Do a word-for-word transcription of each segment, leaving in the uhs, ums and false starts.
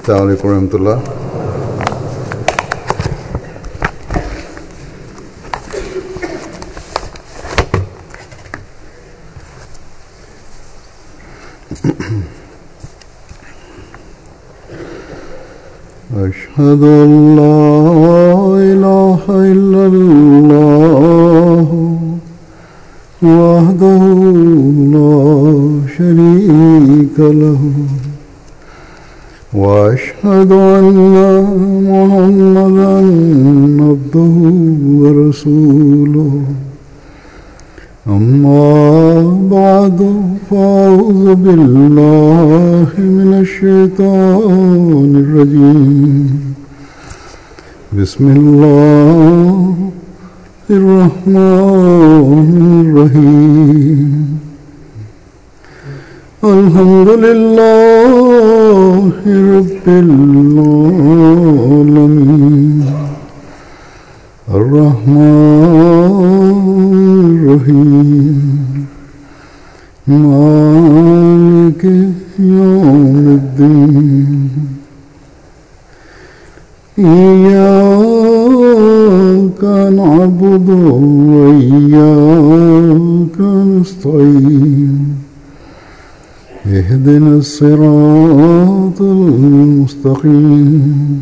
السلام علیکم ورحمۃ اللہ. أشهد أن لا إله إلا الله وحده لا شريك له وأشهد أن محمدا عبده ورسوله. أما بعد فأعوذ بالله من الشيطان الرجيم. بسم الله الرحمن الرحيم. الحمد لله رب العالمين الرحمن الرحيم مالك يوم الدين. إياك نعبد وإياك نستعين. اهدنا الصراط المستقيم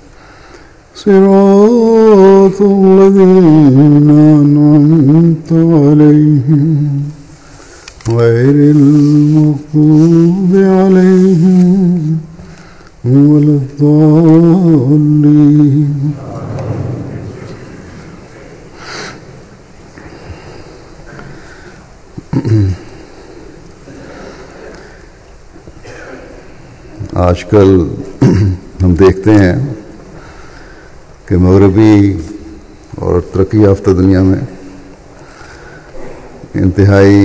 صراط الذين أنعمت عليهم غير المغضوب عليهم ولا الضالين. آج کل ہم دیکھتے ہیں کہ مغربی اور ترقی یافتہ دنیا میں انتہائی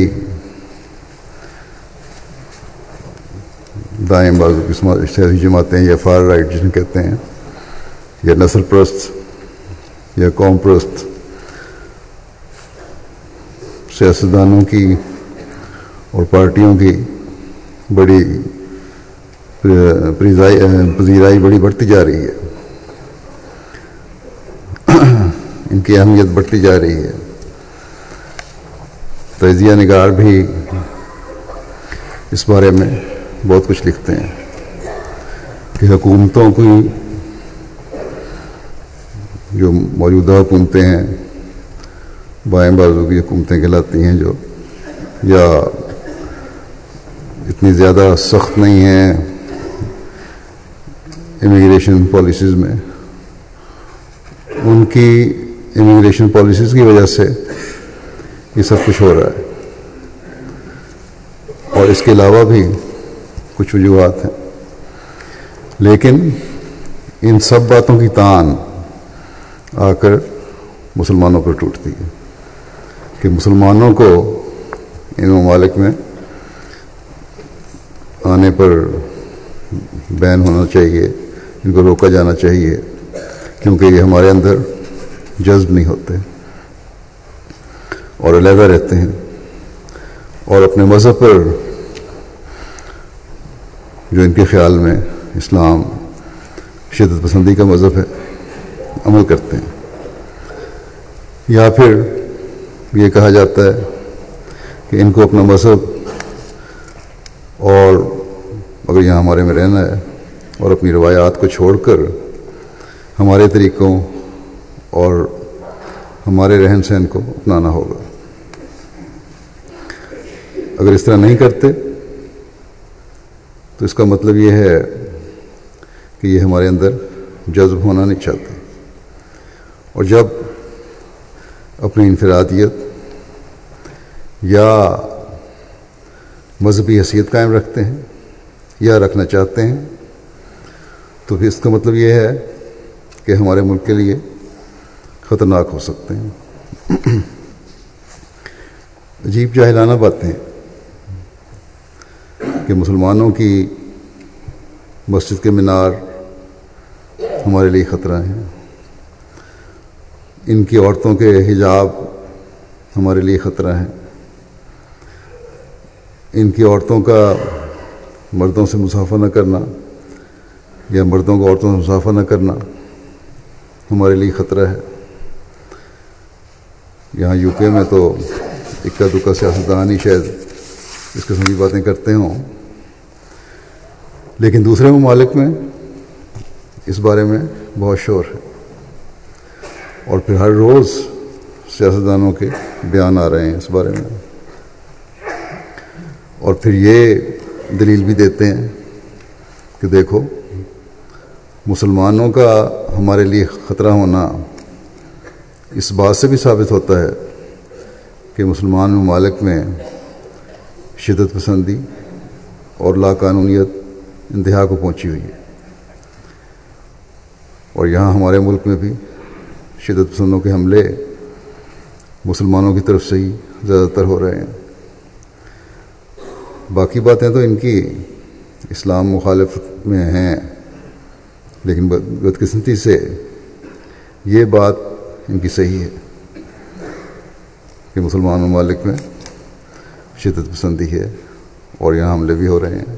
دائیں بازو کی سیاسی جماعتیں یا فار رائٹ جنہیں کہتے ہیں، یا نسل پرست یا قوم پرست سیاستدانوں کی اور پارٹیوں کی بڑی پذیرائی بڑی بڑھتی جا رہی ہے، ان کی اہمیت بڑھتی جا رہی ہے. تجزیہ نگار بھی اس بارے میں بہت کچھ لکھتے ہیں کہ حکومتوں کی جو موجودہ حکومتیں ہیں بائیں بازو کی حکومتیں کہلاتی ہیں، جو یا اتنی زیادہ سخت نہیں ہیں امیگریشن پالیسیز میں، ان کی امیگریشن پالیسیز کی وجہ سے یہ سب کچھ ہو رہا ہے. اور اس کے علاوہ بھی کچھ وجوہات ہیں، لیکن ان سب باتوں کی تان آ کر مسلمانوں پر ٹوٹتی ہے کہ مسلمانوں کو ان ممالک میں آنے پر بین ہونا چاہیے، ان کو روکا جانا چاہیے، کیونکہ یہ ہمارے اندر جذب نہیں ہوتے اور علیحدہ رہتے ہیں اور اپنے مذہب پر جو ان کے خیال میں اسلام شدت پسندی کا مذہب ہے عمل کرتے ہیں. یا پھر یہ کہا جاتا ہے کہ ان کو اپنا مذہب اور اگر یہاں ہمارے میں رہنا ہے اور اپنی روایات کو چھوڑ کر ہمارے طریقوں اور ہمارے رہن سہن کو اپنانا ہوگا. اگر اس طرح نہیں کرتے تو اس کا مطلب یہ ہے کہ یہ ہمارے اندر جذب ہونا نہیں چاہتے، اور جب اپنی انفرادیت یا مذہبی حیثیت قائم رکھتے ہیں یا رکھنا چاہتے ہیں تو پھر اس کا مطلب یہ ہے کہ ہمارے ملک کے لیے خطرناک ہو سکتے ہیں. عجیب جاہلانہ باتیں کہ مسلمانوں کی مسجد کے مینار ہمارے لیے خطرہ ہیں، ان کی عورتوں کے حجاب ہمارے لیے خطرہ ہیں، ان کی عورتوں کا مردوں سے مصافحہ نہ کرنا یا مردوں کو عورتوں سے مسافہ نہ کرنا ہمارے لیے خطرہ ہے. یہاں یو کے میں تو اکا دکا سیاستدان ہی شاید اس قسم کی باتیں کرتے ہوں، لیکن دوسرے ممالک میں اس بارے میں بہت شور ہے، اور پھر ہر روز سیاستدانوں کے بیان آ رہے ہیں اس بارے میں، اور پھر یہ دلیل بھی دیتے ہیں کہ دیکھو مسلمانوں کا ہمارے لیے خطرہ ہونا اس بات سے بھی ثابت ہوتا ہے کہ مسلمان ممالک میں شدت پسندی اور لا قانونیت انتہا کو پہنچی ہوئی ہے، اور یہاں ہمارے ملک میں بھی شدت پسندوں کے حملے مسلمانوں کی طرف سے ہی زیادہ تر ہو رہے ہیں. باقی باتیں تو ان کی اسلام مخالف میں ہیں، لیکن بدقسمتی سے یہ بات ان کی صحیح ہے کہ مسلمان ممالک میں شدت پسندی ہے اور یہاں حملے بھی ہو رہے ہیں.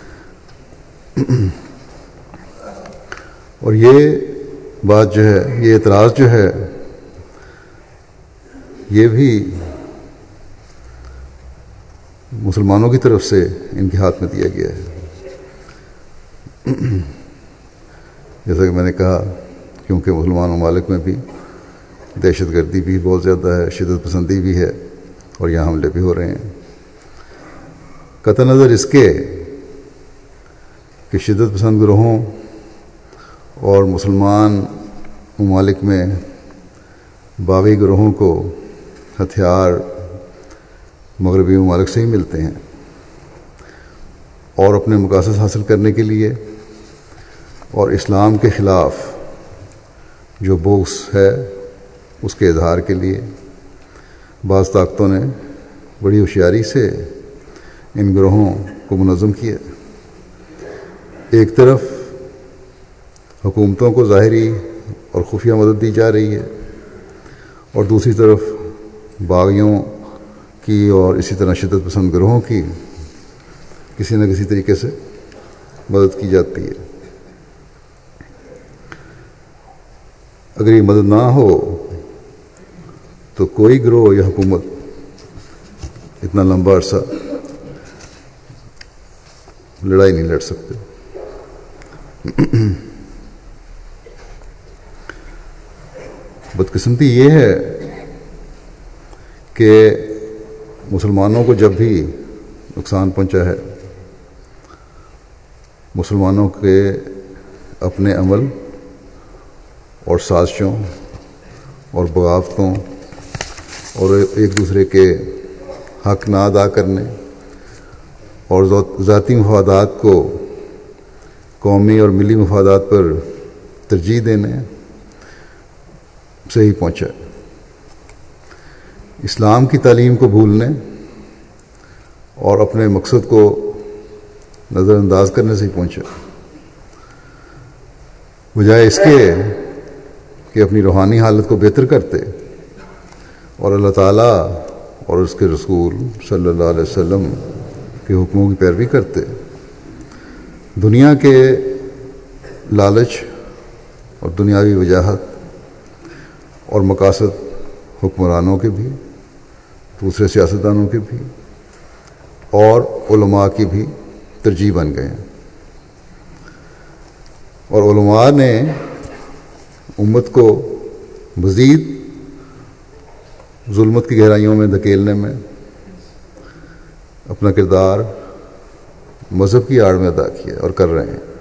اور یہ بات جو ہے، یہ اعتراض جو ہے، یہ بھی مسلمانوں کی طرف سے ان کے ہاتھ میں دیا گیا ہے. جیسا کہ میں نے کہا، کیونکہ مسلمان ممالک میں بھی دہشت گردی بھی بہت زیادہ ہے، شدت پسندی بھی ہے، اور یہاں حملے بھی ہو رہے ہیں. قطع نظر اس کے کہ شدت پسند گروہوں اور مسلمان ممالک میں باغی گروہوں کو ہتھیار مغربی ممالک سے ہی ملتے ہیں، اور اپنے مقاصد حاصل کرنے کے لیے اور اسلام کے خلاف جو بغض ہے اس کے اظہار کے لیے بعض طاقتوں نے بڑی ہوشیاری سے ان گروہوں کو منظم کیا. ایک طرف حکومتوں کو ظاہری اور خفیہ مدد دی جا رہی ہے، اور دوسری طرف باغیوں کی اور اسی طرح شدت پسند گروہوں کی کسی نہ کسی طریقے سے مدد کی جاتی ہے. اگر یہ مدد نہ ہو تو کوئی گروہ یا حکومت اتنا لمبا عرصہ لڑائی نہیں لڑ سکتے. بدقسمتی یہ ہے کہ مسلمانوں کو جب بھی نقصان پہنچا ہے، مسلمانوں کے اپنے عمل اور سازشوں اور بغاوتوں اور ایک دوسرے کے حق نہ ادا کرنے اور ذاتی مفادات کو قومی اور ملی مفادات پر ترجیح دینے سے ہی پہنچا. اسلام کی تعلیم کو بھولنے اور اپنے مقصد کو نظر انداز کرنے سے ہی پہنچا، بجائے اس کے کہ اپنی روحانی حالت کو بہتر کرتے اور اللہ تعالیٰ اور اس کے رسول صلی اللہ علیہ وسلم کے حکموں کی پیروی کرتے. دنیا کے لالچ اور دنیاوی وجاہت اور مقاصد حکمرانوں کے بھی، دوسرے سیاستدانوں کے بھی اور علماء کی بھی ترجیح بن گئے ہیں، اور علماء نے امت کو مزید ظلمت کی گہرائیوں میں دھکیلنے میں اپنا کردار مذہب کی آڑ میں ادا کیا اور کر رہے ہیں،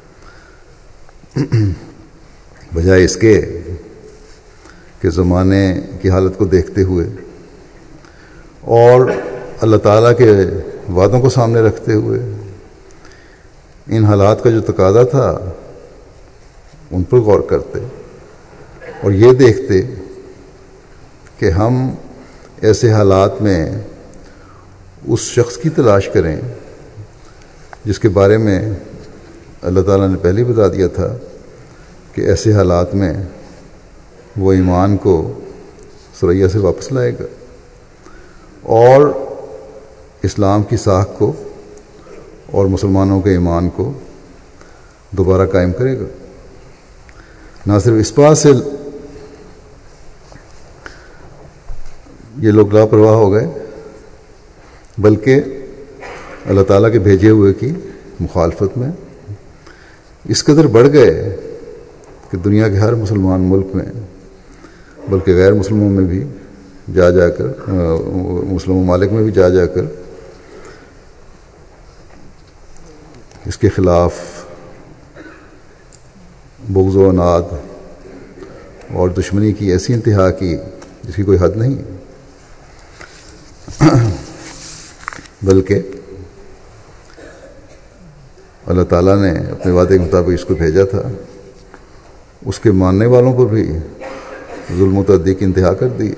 بجائے اس کے کہ زمانے کی حالت کو دیکھتے ہوئے اور اللہ تعالیٰ کے وعدوں کو سامنے رکھتے ہوئے ان حالات کا جو تقاضا تھا ان پر غور کرتے اور یہ دیکھتے کہ ہم ایسے حالات میں اس شخص کی تلاش کریں جس کے بارے میں اللہ تعالیٰ نے پہلے بتا دیا تھا کہ ایسے حالات میں وہ ایمان کو ثریا سے واپس لائے گا اور اسلام کی ساکھ کو اور مسلمانوں کے ایمان کو دوبارہ قائم کرے گا. نہ صرف اس بات سے یہ لوگ لاپرواہ ہو گئے بلکہ اللہ تعالیٰ کے بھیجے ہوئے کی مخالفت میں اس قدر بڑھ گئے کہ دنیا کے ہر مسلمان ملک میں بلکہ غیر مسلموں میں بھی جا جا کر مسلم ممالک میں بھی جا جا کر اس کے خلاف بغض و عناد اور دشمنی کی ایسی انتہا کی جس کی کوئی حد نہیں. بلکہ اللہ تعالیٰ نے اپنے وعدے کے مطابق اس کو بھیجا تھا، اس کے ماننے والوں پر بھی ظلم و تعدی کی انتہا کر دی.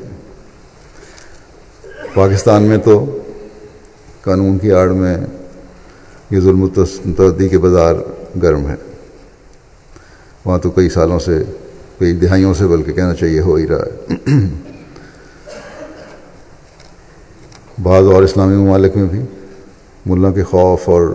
پاکستان میں تو قانون کی آڑ میں یہ ظلم و تعدی کے بازار گرم ہے. وہاں تو کئی سالوں سے کئی دہائیوں سے بلکہ کہنا چاہیے ہو ہی رہا ہے. بعض اور اسلامی ممالک میں بھی ملا کے خوف اور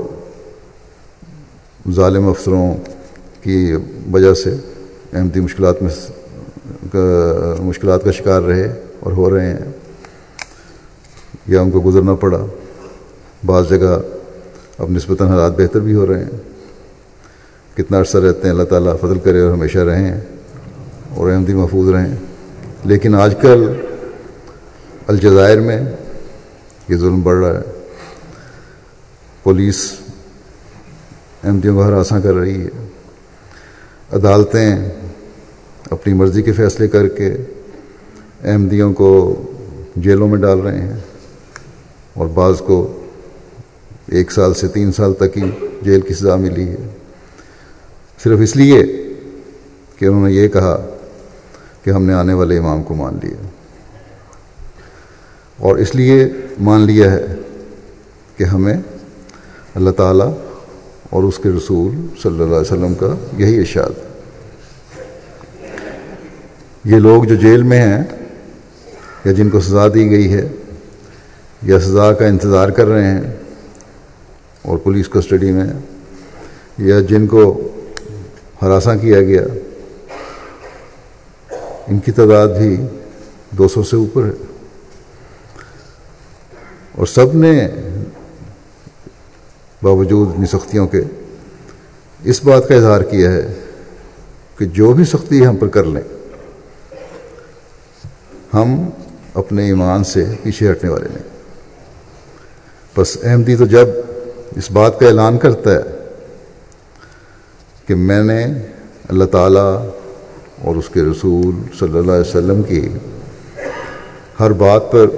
ظالم افسروں کی وجہ سے احمدی مشکلات میں مشکلات کا شکار رہے اور ہو رہے ہیں یا ان کو گزرنا پڑا. بعض جگہ اب نسبتاً حالات بہتر بھی ہو رہے ہیں. کتنا عرصہ رہتے ہیں، اللہ تعالیٰ فضل کرے اور ہمیشہ رہیں اور احمدی محفوظ رہیں. لیکن آج کل الجزائر میں یہ ظلم بڑھ رہا ہے. پولیس احمدیوں کو ہراساں کر رہی ہے. عدالتیں اپنی مرضی کے فیصلے کر کے احمدیوں کو جیلوں میں ڈال رہے ہیں اور بعض کو ایک سال سے تین سال تک کی جیل کی سزا ملی ہے، صرف اس لیے کہ انہوں نے یہ کہا کہ ہم نے آنے والے امام کو مان لیا. اور اس لیے مان لیا ہے کہ ہمیں اللہ تعالیٰ اور اس کے رسول صلی اللہ علیہ وسلم کا یہی ارشاد. یہ لوگ جو جیل میں ہیں یا جن کو سزا دی گئی ہے یا سزا کا انتظار کر رہے ہیں اور پولیس کسٹڈی میں یا جن کو ہراساں کیا گیا، ان کی تعداد بھی دو سو سے اوپر ہے. اور سب نے باوجود ان سختیوں کے اس بات کا اظہار کیا ہے کہ جو بھی سختی ہم پر کر لیں ہم اپنے ایمان سے پیچھے ہٹنے والے نہیں. بس احمدی تو جب اس بات کا اعلان کرتا ہے کہ میں نے اللہ تعالیٰ اور اس کے رسول صلی اللہ علیہ وسلم کی ہر بات پر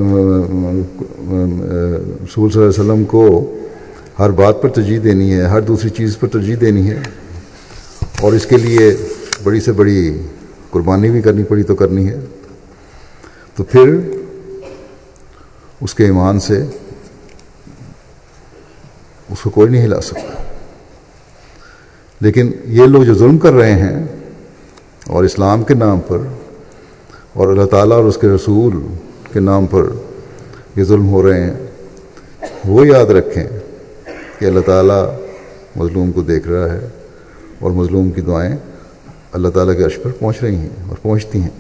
رسول صلی اللہ علیہ وسلم کو ہر بات پر ترجیح دینی ہے، ہر دوسری چیز پر ترجیح دینی ہے اور اس کے لیے بڑی سے بڑی قربانی بھی کرنی پڑی تو کرنی ہے، تو پھر اس کے ایمان سے اس کو کوئی نہیں ہلا سکتا. لیکن یہ لوگ جو ظلم کر رہے ہیں اور اسلام کے نام پر اور اللہ تعالیٰ اور اس کے رسول کے نام پر یہ ظلم ہو رہے ہیں، وہ یاد رکھیں کہ اللہ تعالیٰ مظلوم کو دیکھ رہا ہے اور مظلوم کی دعائیں اللہ تعالیٰ کے عرش پر پہنچ رہی ہیں اور پہنچتی ہیں.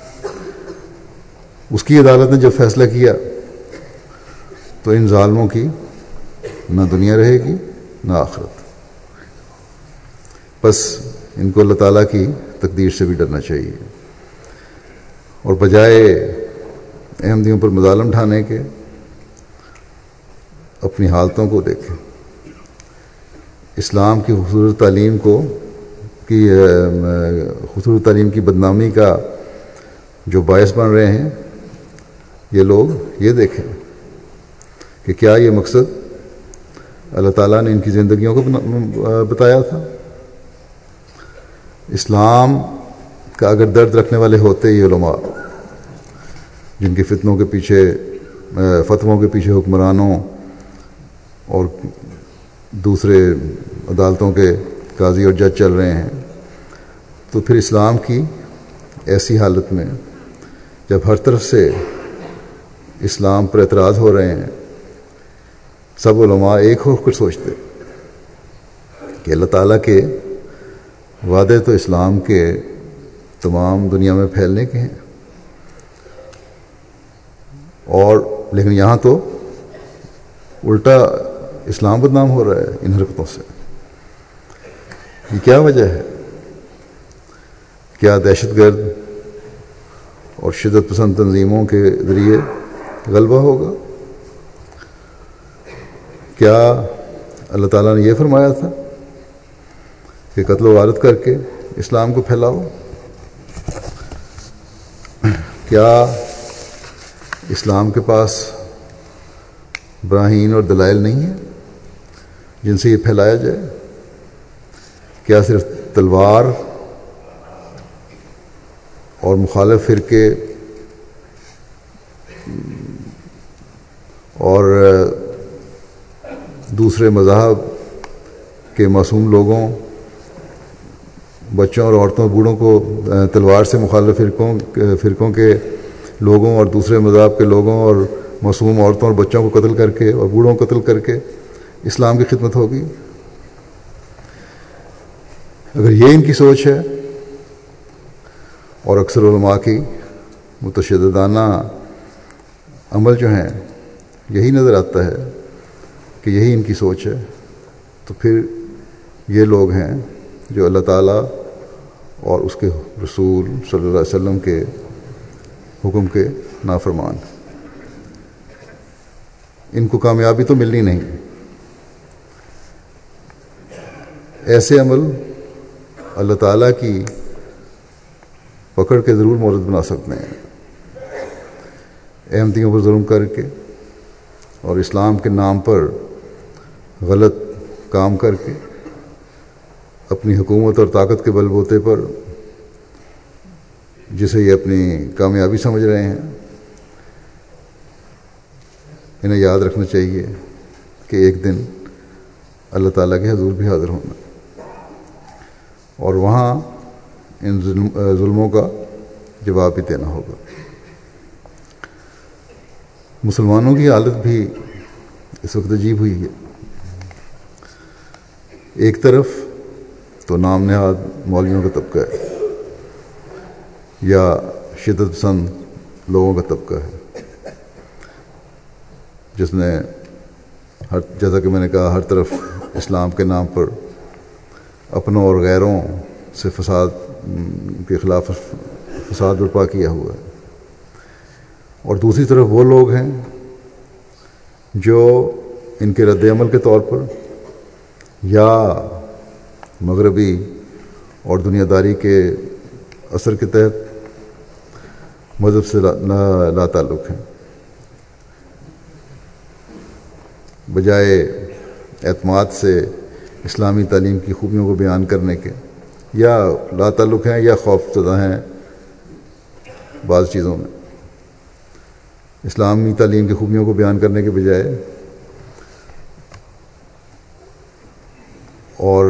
اس کی عدالت نے جب فیصلہ کیا تو ان ظالموں کی نہ دنیا رہے گی نہ آخرت. بس ان کو اللہ تعالیٰ کی تقدیر سے بھی ڈرنا چاہیے اور بجائے احمدیوں پر مظالم ڈھانے کے اپنی حالتوں کو دیکھیں. اسلام کی خصوصی تعلیم کو کی خصوصی تعلیم کی بدنامی کا جو باعث بن رہے ہیں یہ لوگ یہ دیکھیں کہ کیا یہ مقصد اللہ تعالیٰ نے ان کی زندگیوں کو بتایا تھا. اسلام کا اگر درد رکھنے والے ہوتے یہ علماء جن کے فتنوں کے پیچھے فتووں کے پیچھے حکمرانوں اور دوسرے عدالتوں کے قاضی اور جج چل رہے ہیں، تو پھر اسلام کی ایسی حالت میں جب ہر طرف سے اسلام پر اعتراض ہو رہے ہیں، سب علماء ایک ہو کر سوچتے کہ اللہ تعالیٰ کے وعدے تو اسلام کے تمام دنیا میں پھیلنے کے ہیں، اور لیکن یہاں تو الٹا اسلام بدنام ہو رہا ہے ان حرکتوں سے. یہ کیا وجہ ہے؟ کیا دہشت گرد اور شدت پسند تنظیموں کے ذریعے غلبہ ہوگا؟ کیا اللہ تعالیٰ نے یہ فرمایا تھا کہ قتل و غارت کر کے اسلام کو پھیلاؤ؟ کیا اسلام کے پاس براہین اور دلائل نہیں ہیں جن سے یہ پھیلایا جائے؟ کیا صرف تلوار اور مخالف فرقے اور دوسرے مذاہب کے معصوم لوگوں، بچوں اور عورتوں بوڑھوں کو تلوار سے مخالف فرقوں فرقوں کے لوگوں اور دوسرے مذاہب کے لوگوں اور معصوم عورتوں اور بچوں کو قتل کر کے اور بوڑھوں کو قتل کر کے اسلام کی خدمت ہوگی؟ اگر یہ ان کی سوچ ہے، اور اکثر علماء کی متشددانہ عمل جو ہیں یہی نظر آتا ہے کہ یہی ان کی سوچ ہے، تو پھر یہ لوگ ہیں جو اللہ تعالیٰ اور اس کے رسول صلی اللہ علیہ وسلم کے حکم کے نافرمان. ان کو کامیابی تو ملنی نہیں. ایسے عمل اللہ تعالیٰ کی پکڑ کے ضرور مورد بنا سکتے ہیں. احمدیوں پر ظلم کر کے اور اسلام کے نام پر غلط کام کر کے اپنی حکومت اور طاقت کے بل بوتے پر جسے یہ اپنی کامیابی سمجھ رہے ہیں، انہیں یاد رکھنا چاہیے کہ ایک دن اللہ تعالیٰ کے حضور بھی حاضر ہونا، اور وہاں ان ظلموں کا جواب بھی دینا ہوگا. مسلمانوں کی حالت بھی اس وقت عجیب ہوئی ہے. ایک طرف تو نام نہاد مولویوں کا طبقہ ہے یا شدت پسند لوگوں کا طبقہ ہے جس نے ہر جیسا کہ میں نے کہا ہر طرف اسلام کے نام پر اپنوں اور غیروں سے فساد کے خلاف فساد برپا کیا ہوا ہے، اور دوسری طرف وہ لوگ ہیں جو ان کے رد عمل کے طور پر یا مغربی اور دنیا داری کے اثر کے تحت مذہب سے لا, لا تعلق ہیں. بجائے اعتماد سے اسلامی تعلیم کی خوبیوں کو بیان کرنے کے یا لا تعلق ہیں یا خوف زدہ ہیں بعض چیزوں میں. اسلامی تعلیم کی خوبیوں کو بیان کرنے کے بجائے اور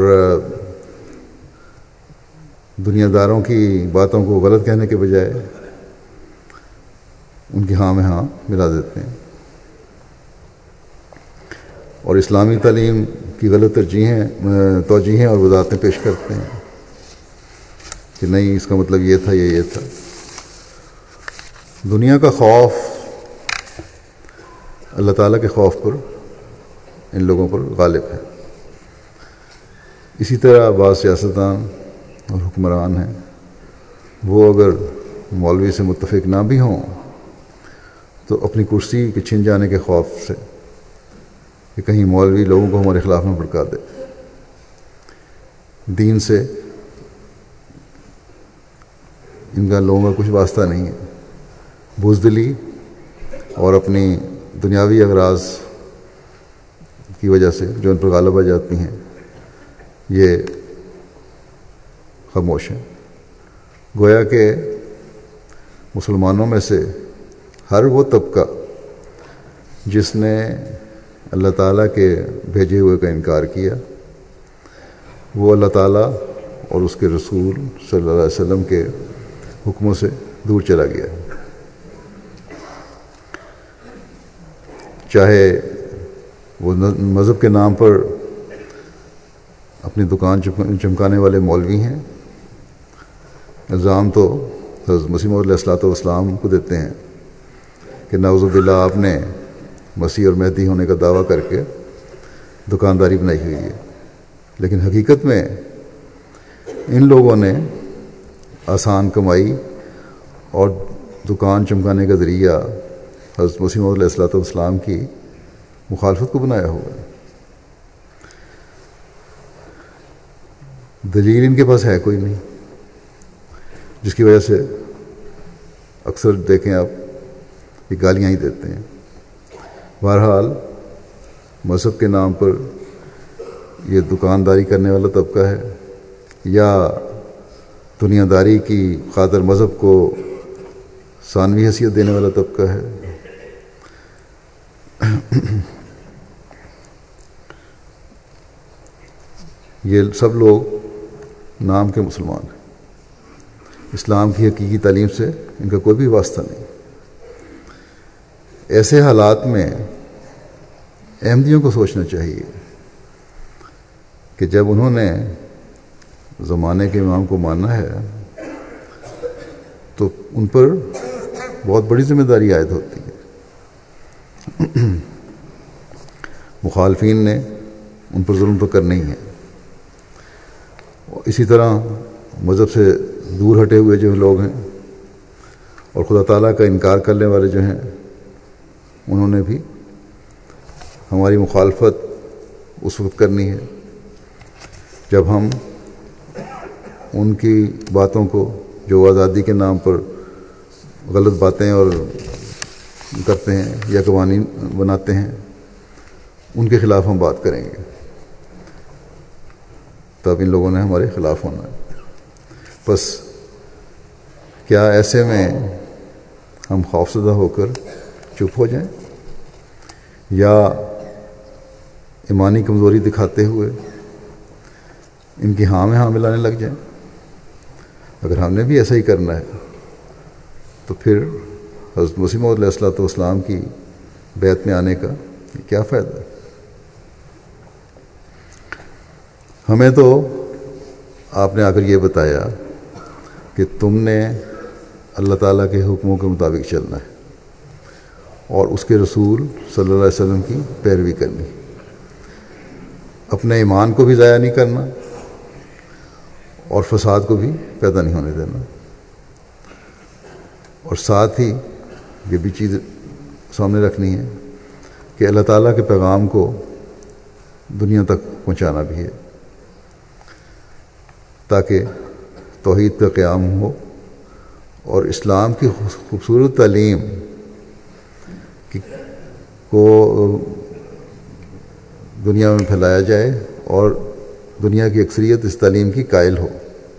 دنیا داروں کی باتوں کو غلط کہنے کے بجائے ان کی ہاں میں ہاں ملا دیتے ہیں، اور اسلامی تعلیم کی غلط ترجیحیں توجیہیں اور وضاحتیں پیش کرتے ہیں کہ نہیں اس کا مطلب یہ تھا یہ یہ تھا. دنیا کا خوف اللہ تعالیٰ کے خوف پر ان لوگوں پر غالب ہے. اسی طرح بعض سیاستدان اور حکمران ہیں، وہ اگر مولوی سے متفق نہ بھی ہوں تو اپنی کرسی کے چھن جانے کے خوف سے کہ کہیں مولوی لوگوں کو ہمارے خلاف نہ بھڑکا دے، دین سے ان کا لوگوں کا کچھ واسطہ نہیں ہے. بزدلی اور اپنی دنیاوی اغراض کی وجہ سے جو ان پر غالب آ جاتی ہیں یہ خاموش ہیں. گویا کہ مسلمانوں میں سے ہر وہ طبقہ جس نے اللہ تعالیٰ کے بھیجے ہوئے کا انکار کیا وہ اللہ تعالیٰ اور اس کے رسول صلی اللہ علیہ وسلم کے حکموں سے دور چلا گیا. چاہے وہ مذہب کے نام پر اپنی دکان چمکانے والے مولوی ہیں. الزام تو حضرت مسیح موعود علیہ الصلوۃ والسلام کو دیتے ہیں کہ نعوذ باللہ آپ نے مسیح اور مہدی ہونے کا دعویٰ کر کے دکانداری بنائی ہوئی ہے. لیکن حقیقت میں ان لوگوں نے آسان کمائی اور دکان چمکانے کا ذریعہ حضرت مسیح موعود علیہ الصلوۃ والسلام کی مخالفت کو بنایا ہوا ہے. دلیل ان کے پاس ہے کوئی نہیں، جس کی وجہ سے اکثر دیکھیں آپ یہ گالیاں ہی دیتے ہیں. بہرحال مذہب کے نام پر یہ دکانداری کرنے والا طبقہ ہے یا دنیا داری کی خاطر مذہب کو ثانوی حیثیت دینے والا طبقہ ہے. یہ سب لوگ نام کے مسلمان ہیں. اسلام کی حقیقی تعلیم سے ان کا کوئی بھی واسطہ نہیں. ایسے حالات میں احمدیوں کو سوچنا چاہیے کہ جب انہوں نے زمانے کے امام کو ماننا ہے تو ان پر بہت بڑی ذمہ داری عائد ہوتی ہے. مخالفین نے ان پر ظلم تو کرنا ہی ہے. اسی طرح مذہب سے دور ہٹے ہوئے جو لوگ ہیں اور خدا تعالیٰ کا انکار کرنے والے جو ہیں انہوں نے بھی ہماری مخالفت اس وقت کرنی ہے جب ہم ان کی باتوں کو جو آزادی کے نام پر غلط باتیں اور کرتے ہیں یا قوانین بناتے ہیں ان کے خلاف ہم بات کریں گے. تب ان لوگوں نے ہمارے خلاف ہونا ہے. بس کیا ایسے میں ہم خوفزدہ ہو کر چپ ہو جائیں یا ایمانی کمزوری دکھاتے ہوئے ان کی ہاں میں ہاں ملانے لگ جائیں؟ اگر ہم نے بھی ایسا ہی کرنا ہے تو پھر حضرت مسیح موعود علیہ الصلوۃ والسلام کی بیعت میں آنے کا کیا فائدہ ہے؟ ہمیں تو آپ نے آ کر یہ بتایا کہ تم نے اللہ تعالیٰ کے حکموں کے مطابق چلنا ہے اور اس کے رسول صلی اللہ علیہ وسلم کی پیروی کرنی. اپنے ایمان کو بھی ضائع نہیں کرنا اور فساد کو بھی پیدا نہیں ہونے دینا. اور ساتھ ہی یہ بھی چیز سامنے رکھنی ہے کہ اللہ تعالیٰ کے پیغام کو دنیا تک پہنچانا بھی ہے تاکہ توحید کا قیام ہو اور اسلام کی خوبصورت تعلیم کی کو دنیا میں پھیلایا جائے اور دنیا کی اکثریت اس تعلیم کی قائل ہو.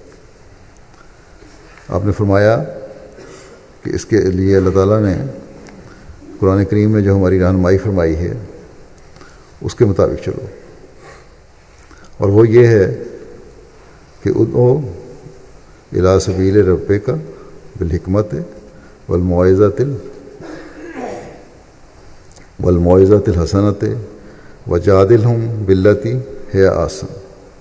آپ نے فرمایا کہ اس کے لیے اللہ تعالیٰ نے قرآن کریم میں جو ہماری رہنمائی فرمائی ہے اس کے مطابق چلو، اور وہ یہ ہے کہ ادعو الی سبیل ربک بالحکمت والموعظۃ والموعظۃ الحسنۃ وجادلہم باللتی ہی احسن.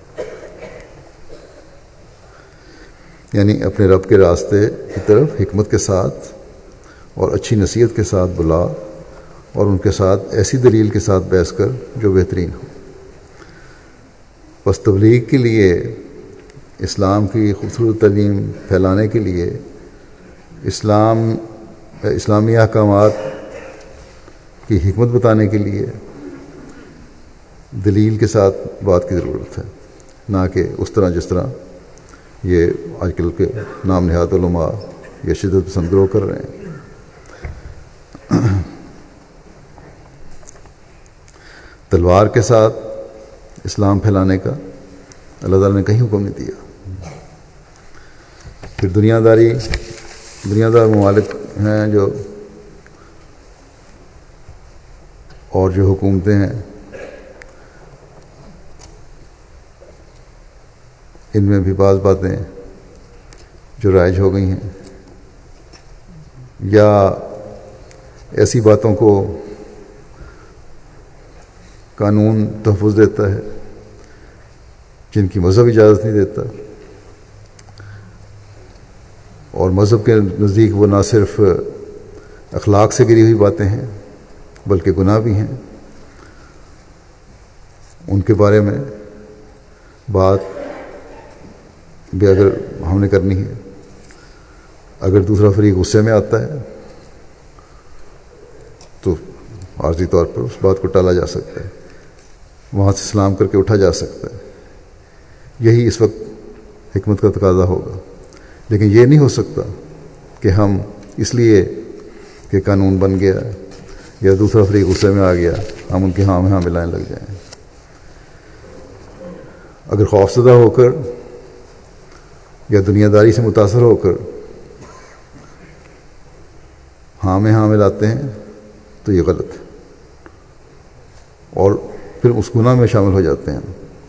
یعنی اپنے رب کے راستے کی طرف حکمت کے ساتھ اور اچھی نصیحت کے ساتھ بلا اور ان کے ساتھ ایسی دلیل کے ساتھ بحث کر جو بہترین ہو. بس تبلیغ کے لیے، اسلام کی خوبصورت تعلیم پھیلانے کے لیے، اسلام اسلامی احکامات کی حکمت بتانے کے لیے دلیل کے ساتھ بات کی ضرورت ہے، نہ کہ اس طرح جس طرح یہ آج کل کے نام نہاد علماء یہ شدت پسند گروہ کر رہے ہیں. تلوار کے ساتھ اسلام پھیلانے کا اللہ تعالیٰ نے کہیں حکم نہیں دیا. پھر دنیا داری دنیا دار ممالک ہیں جو اور جو حکومتیں ہیں، ان میں بھی بعض باتیں جو رائج ہو گئی ہیں یا ایسی باتوں کو قانون تحفظ دیتا ہے جن کی مذہب اجازت نہیں دیتا، اور مذہب کے نزدیک وہ نہ صرف اخلاق سے گری ہوئی باتیں ہیں بلکہ گناہ بھی ہیں، ان کے بارے میں بات بھی اگر ہم نے کرنی ہے، اگر دوسرا فریق غصے میں آتا ہے تو عارضی طور پر اس بات کو ٹالا جا سکتا ہے، وہاں سے سلام کر کے اٹھا جا سکتا ہے۔ یہی اس وقت حکمت کا تقاضا ہوگا، لیکن یہ نہیں ہو سکتا کہ ہم اس لیے کہ قانون بن گیا یا دوسرا فریق غصے میں آ گیا ہم ان کے ہاں میں ہاں ملائیں لگ جائیں۔ اگر خوفزدہ ہو کر یا دنیا داری سے متاثر ہو کر ہاں میں ہاں ملاتے ہیں تو یہ غلط ہے، اور پھر اس گناہ میں شامل ہو جاتے ہیں۔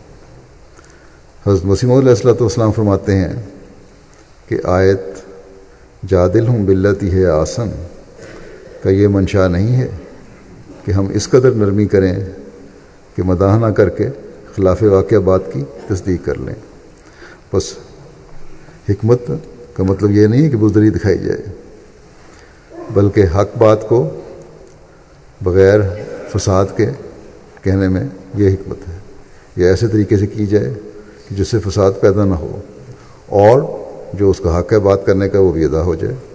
حضرت مسیح موعود علیہ الصلوۃ والسلام فرماتے ہیں کہ آیت جادلہم باللتی ہے آسن کا یہ منشا نہیں ہے کہ ہم اس قدر نرمی کریں کہ مداح نہ کر کے خلاف واقعہ بات کی تصدیق کر لیں۔ بس حکمت کا مطلب یہ نہیں ہے کہ بزدلی دکھائی جائے، بلکہ حق بات کو بغیر فساد کے کہنے میں یہ حکمت ہے، یہ ایسے طریقے سے کی جائے کہ جس سے فساد پیدا نہ ہو، اور جو اس کا حق ہے بات کرنے کا وہ بھی ادا ہو جائے۔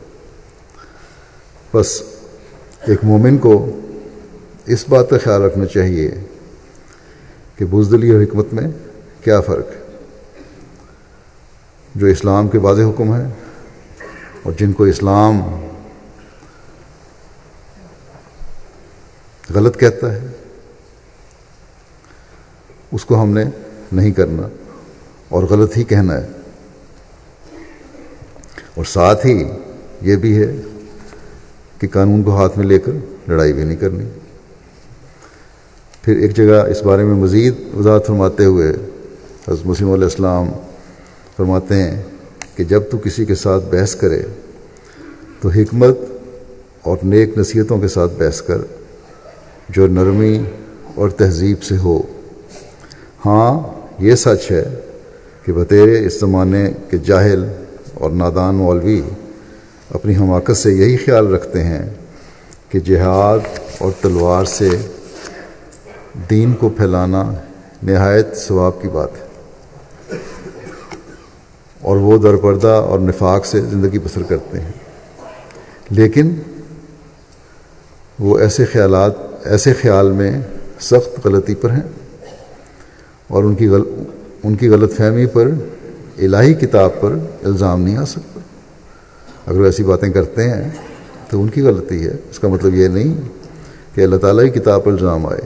بس ایک مومن کو اس بات کا خیال رکھنا چاہیے کہ بزدلی اور حکمت میں کیا فرق ہے۔ جو اسلام کے واضح حکم ہیں اور جن کو اسلام غلط کہتا ہے اس کو ہم نے نہیں کرنا اور غلط ہی کہنا ہے، اور ساتھ ہی یہ بھی ہے کہ قانون کو ہاتھ میں لے کر لڑائی بھی نہیں کرنی۔ پھر ایک جگہ اس بارے میں مزید وضاحت فرماتے ہوئے حضرت مسیح موعود علیہ السلام فرماتے ہیں کہ جب تو کسی کے ساتھ بحث کرے تو حکمت اور نیک نصیحتوں کے ساتھ بحث کر جو نرمی اور تہذیب سے ہو۔ ہاں یہ سچ ہے کہ بتیرے اس زمانے کے جاہل اور نادان مولوی اپنی حماقت سے یہی خیال رکھتے ہیں کہ جہاد اور تلوار سے دین کو پھیلانا نہایت ثواب کی بات ہے، اور وہ درپردہ اور نفاق سے زندگی بسر کرتے ہیں، لیکن وہ ایسے خیالات ایسے خیال میں سخت غلطی پر ہیں، اور ان کی غل... ان کی غلط فہمی پر الہی کتاب پر الزام نہیں آ سکتا۔ اگر وہ ایسی باتیں کرتے ہیں تو ان کی غلطی ہے، اس کا مطلب یہ نہیں کہ اللہ تعالیٰ کی کتاب پر الزام آئے۔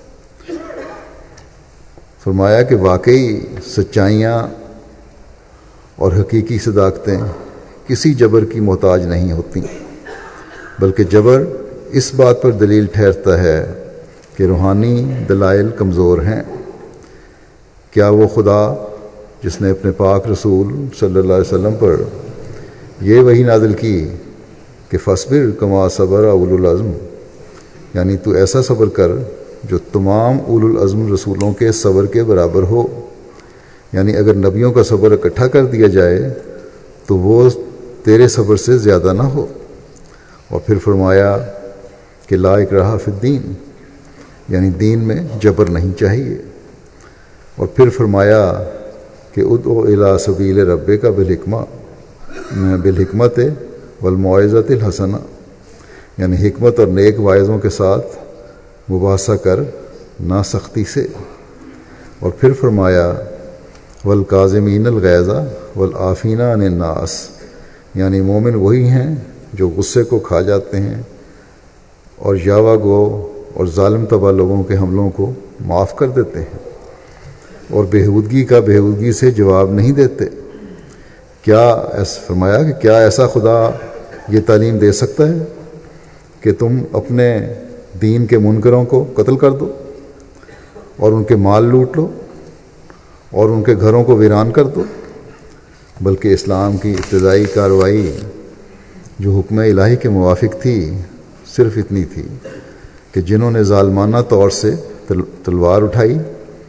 فرمایا کہ واقعی سچائیاں اور حقیقی صداقتیں کسی جبر کی محتاج نہیں ہوتی، بلکہ جبر اس بات پر دلیل ٹھہرتا ہے کہ روحانی دلائل کمزور ہیں۔ کیا وہ خدا جس نے اپنے پاک رسول صلی اللہ علیہ وسلم پر یہ وحی نازل کی کہ فاصبر کما صبر اولو العزم، یعنی تو ایسا صبر کر جو تمام اولو العزم رسولوں کے صبر کے برابر ہو، یعنی اگر نبیوں کا صبر اکٹھا کر دیا جائے تو وہ تیرے صبر سے زیادہ نہ ہو۔ اور پھر فرمایا کہ لا اکراہ فی الدین، یعنی دین میں جبر نہیں چاہیے۔ اور پھر فرمایا کہ ادعو الی سبیل ربک بالحکمہ بالحکمت والموعظۃ الحسنہ، یعنی حکمت اور نیک واعظوں کے ساتھ مباحثہ کر، نہ سختی سے۔ اور پھر فرمایا والکاظمین الغیظ والعافین عن الناس، یعنی مومن وہی ہیں جو غصے کو کھا جاتے ہیں اور یاوہ گو اور ظالم طبع لوگوں کے حملوں کو معاف کر دیتے ہیں، اور بےہودگی کا بےہودگی سے جواب نہیں دیتے۔ کیا ایسا فرمایا کہ کیا ایسا خدا یہ تعلیم دے سکتا ہے کہ تم اپنے دین کے منکروں کو قتل کر دو اور ان کے مال لوٹ لو اور ان کے گھروں کو ویران کر دو؟ بلکہ اسلام کی ابتدائی کارروائی جو حکم الہی کے موافق تھی صرف اتنی تھی کہ جنہوں نے ظالمانہ طور سے تلوار اٹھائی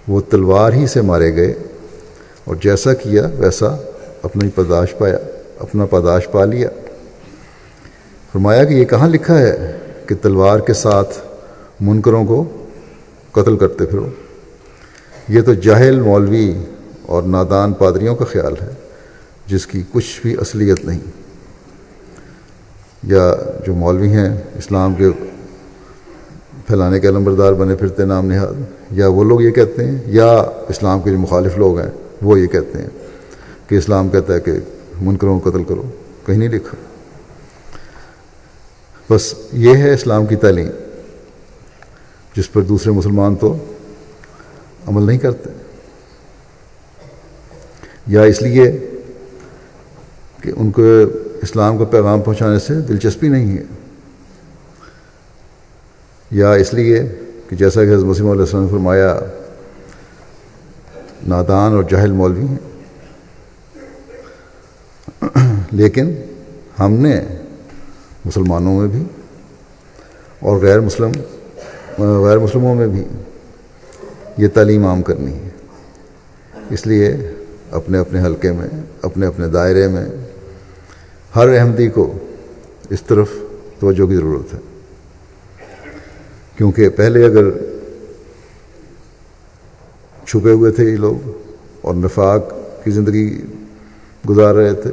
وہ تلوار ہی سے مارے گئے اور جیسا کیا ویسا اپنی پاداش پایا اپنا پاداش پا لیا۔ فرمایا کہ یہ کہاں لکھا ہے کہ تلوار کے ساتھ منکروں کو قتل کرتے پھرو؟ یہ تو جاہل مولوی اور نادان پادریوں کا خیال ہے جس کی کچھ بھی اصلیت نہیں۔ یا جو مولوی ہیں اسلام کے پھیلانے کے علمبردار بنے پھرتے نام نہاد، یا وہ لوگ یہ کہتے ہیں، یا اسلام کے جو مخالف لوگ ہیں وہ یہ کہتے ہیں کہ اسلام کہتا ہے کہ منکروں کو قتل کرو، کہیں نہیں لکھا۔ بس یہ ہے اسلام کی تعلیم جس پر دوسرے مسلمان تو عمل نہیں کرتے، یا اس لیے کہ ان کو اسلام کا پیغام پہنچانے سے دلچسپی نہیں ہے، یا اس لیے کہ جیسا کہ حضرت مسیح علیہ السلام نے فرمایا نادان اور جاہل مولوی ہیں۔ لیکن ہم نے مسلمانوں میں بھی اور غیر مسلم غیر مسلموں میں بھی یہ تعلیم عام کرنی ہے، اس لیے اپنے اپنے حلقے میں اپنے اپنے دائرے میں ہر احمدی کو اس طرف توجہ کی ضرورت ہے، کیونکہ پہلے اگر چھپے ہوئے تھے یہ لوگ اور نفاق کی زندگی گزار رہے تھے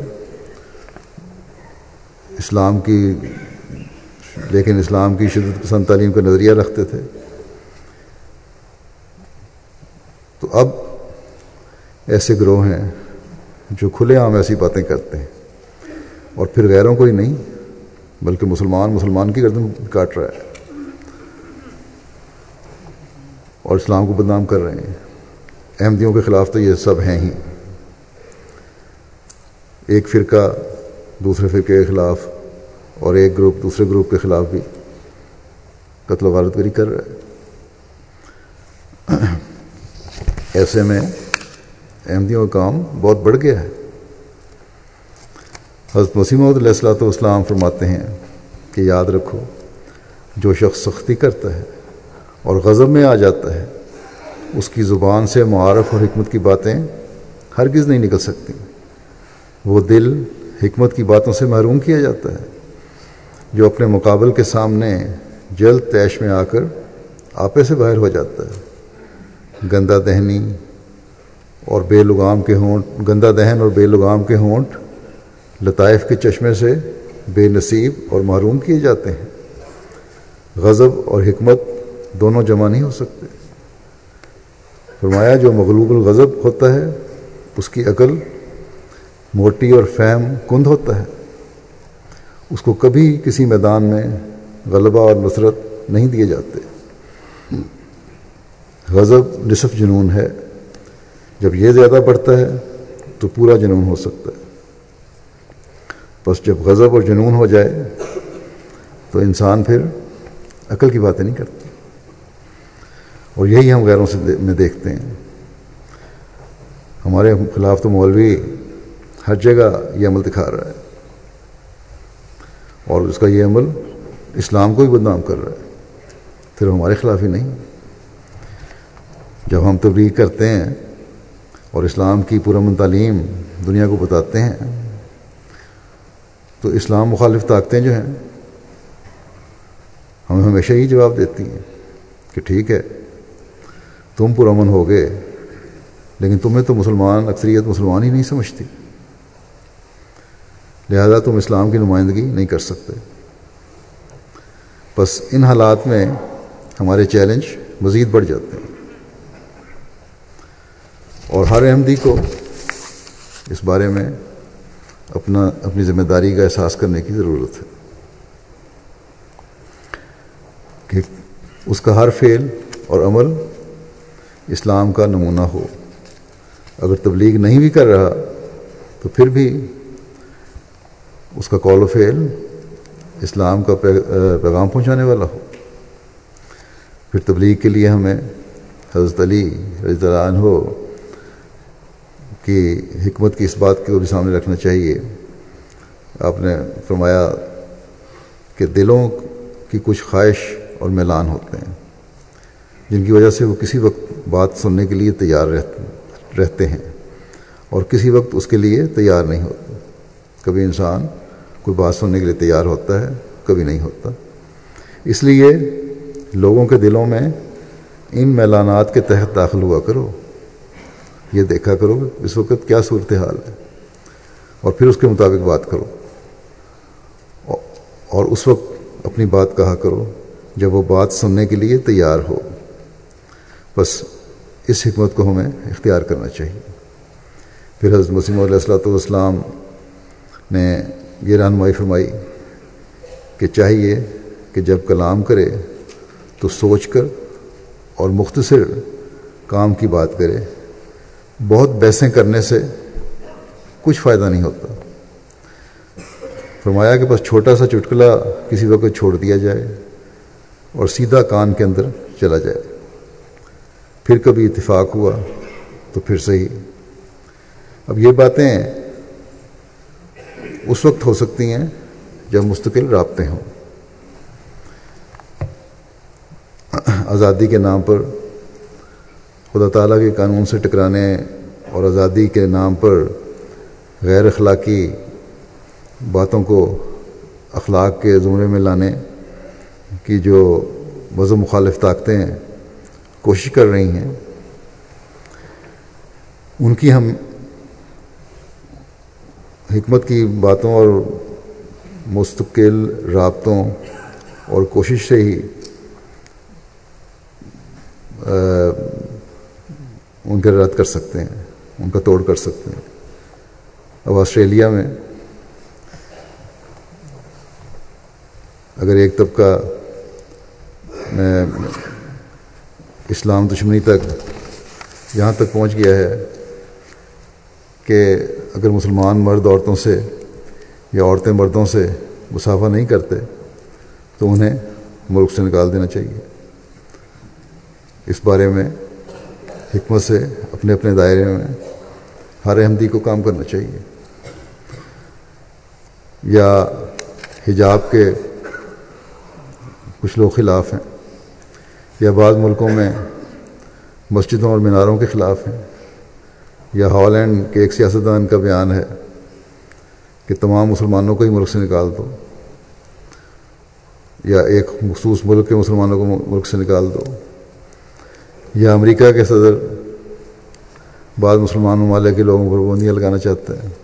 اسلام کی، لیکن اسلام کی شدت پسند تعلیم کا نظریہ رکھتے تھے، تو اب ایسے گروہ ہیں جو کھلے عام ایسی باتیں کرتے ہیں اور پھر غیروں کو ہی نہیں بلکہ مسلمان مسلمان کی گردن کاٹ رہا ہے اور اسلام کو بدنام کر رہے ہیں۔ احمدیوں کے خلاف تو یہ سب ہیں ہی، ایک فرقہ دوسرے فرقے کے خلاف اور ایک گروپ دوسرے گروپ کے خلاف بھی قتل و غارت گری کر رہا ہے۔ ایسے میں احمدیوں کا کام بہت بڑھ گیا ہے۔ حضرت مسیح موعود علیہ الصلوۃ والسلام فرماتے ہیں کہ یاد رکھو جو شخص سختی کرتا ہے اور غضب میں آ جاتا ہے اس کی زبان سے معارف اور حکمت کی باتیں ہرگز نہیں نکل سکتی، وہ دل حکمت کی باتوں سے محروم کیا جاتا ہے جو اپنے مقابل کے سامنے جلد تیش میں آ کر آپے سے باہر ہو جاتا ہے۔ گندہ دہنی اور بے لگام کے ہونٹ گندہ دہن اور بے لگام کے ہونٹ لطائف کے چشمے سے بے نصیب اور محروم کیے جاتے ہیں۔ غضب اور حکمت دونوں جمع نہیں ہو سکتے۔ فرمایا جو مغلوب الغضب ہوتا ہے اس کی عقل موٹی اور فہم کند ہوتا ہے، اس کو کبھی کسی میدان میں غلبہ اور نصرت نہیں دیے جاتے۔ غضب نصف جنون ہے، جب یہ زیادہ بڑھتا ہے تو پورا جنون ہو سکتا ہے، بس جب غضب اور جنون ہو جائے تو انسان پھر عقل کی باتیں نہیں کرتا، اور یہی ہم غیروں سے میں دیکھتے ہیں۔ ہمارے خلاف تو مولوی ہر جگہ یہ عمل دکھا رہا ہے اور اس کا یہ عمل اسلام کو بھی بدنام کر رہا ہے، پھر ہمارے خلاف ہی نہیں۔ جب ہم تبلیغ کرتے ہیں اور اسلام کی پرامن تعلیم دنیا کو بتاتے ہیں تو اسلام مخالف طاقتیں جو ہیں ہمیں ہمیشہ یہ جواب دیتی ہیں کہ ٹھیک ہے تم پرامن ہو گئے لیکن تمہیں تو مسلمان اکثریت مسلمان ہی نہیں سمجھتی، لہذا تم اسلام کی نمائندگی نہیں کر سکتے۔ بس ان حالات میں ہمارے چیلنج مزید بڑھ جاتے ہیں اور ہر احمدی کو اس بارے میں اپنا اپنی ذمہ داری کا احساس کرنے کی ضرورت ہے کہ اس کا ہر فعل اور عمل اسلام کا نمونہ ہو۔ اگر تبلیغ نہیں بھی کر رہا تو پھر بھی اس کا قول و فعل اسلام کا پیغام پہنچانے والا ہو۔ پھر تبلیغ کے لیے ہمیں حضرت علی رضی اللہ عنہ کی حکمت کی اس بات کو بھی سامنے رکھنا چاہیے۔ آپ نے فرمایا کہ دلوں کی کچھ خواہش اور میلان ہوتے ہیں جن کی وجہ سے وہ کسی وقت بات سننے کے لیے تیار رہتے ہیں اور کسی وقت اس کے لیے تیار نہیں ہوتے. کبھی انسان کوئی بات سننے کے لیے تیار ہوتا ہے، کبھی نہیں ہوتا. اس لیے لوگوں کے دلوں میں ان میلانات کے تحت داخل ہوا کرو، یہ دیکھا کرو کہ اس وقت کیا صورتحال ہے اور پھر اس کے مطابق بات کرو، اور اس وقت اپنی بات کہا کرو جب وہ بات سننے کے لیے تیار ہو. بس اس حکمت کو ہمیں اختیار کرنا چاہیے. پھر حضرت مسیح موعود علیہ الصلوۃ والسلام نے یہ رہنمائی فرمائی کہ چاہیے کہ جب کلام کرے تو سوچ کر اور مختصر کام کی بات کرے. بہت بحثیں کرنے سے کچھ فائدہ نہیں ہوتا. فرمایا کہ بس چھوٹا سا چٹکلا کسی وقت چھوڑ دیا جائے اور سیدھا کان کے اندر چلا جائے. پھر کبھی اتفاق ہوا تو پھر صحیح. اب یہ باتیں اس وقت ہو سکتی ہیں جب مستقل رابطے ہوں. آزادی کے نام پر خدا تعالیٰ کے قانون سے ٹکرانے اور آزادی کے نام پر غیر اخلاقی باتوں کو اخلاق کے زمرے میں لانے کی جو مذہب مخالف طاقتیں کوشش کر رہی ہیں، ان کی ہم حکمت کی باتوں اور مستقل رابطوں اور کوشش سے ہی ان کا رد کر سکتے ہیں، ان کا توڑ کر سکتے ہیں. اب آسٹریلیا میں اگر ایک طبقہ میں اسلام دشمنی تک یہاں تک پہنچ گیا ہے کہ اگر مسلمان مرد عورتوں سے یا عورتیں مردوں سے مصافحہ نہیں کرتے تو انہیں ملک سے نکال دینا چاہیے. اس بارے میں حکمت سے اپنے اپنے دائرے میں ہر احمدی کو کام کرنا چاہیے. یا حجاب کے کچھ لوگ خلاف ہیں، یا بعض ملکوں میں مسجدوں اور میناروں کے خلاف ہیں، یا ہالینڈ کے ایک سیاستدان کا بیان ہے کہ تمام مسلمانوں کو ہی ملک سے نکال دو، یا ایک مخصوص ملک کے مسلمانوں کو ملک سے نکال دو، یا امریکہ کے صدر بعض مسلمان ممالک کے لوگوں پر پابندیاں لگانا چاہتے ہیں.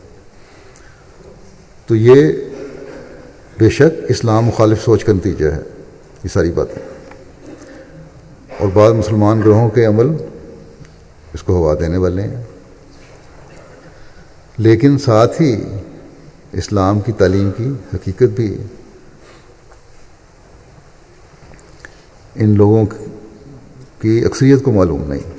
تو یہ بے شک اسلام مخالف سوچ کا نتیجہ ہے یہ ساری باتیں، اور بعض مسلمان گروہوں کے عمل اس کو ہوا دینے والے ہیں. لیکن ساتھ ہی اسلام کی تعلیم کی حقیقت بھی ان لوگوں کی اکثریت کو معلوم نہیں.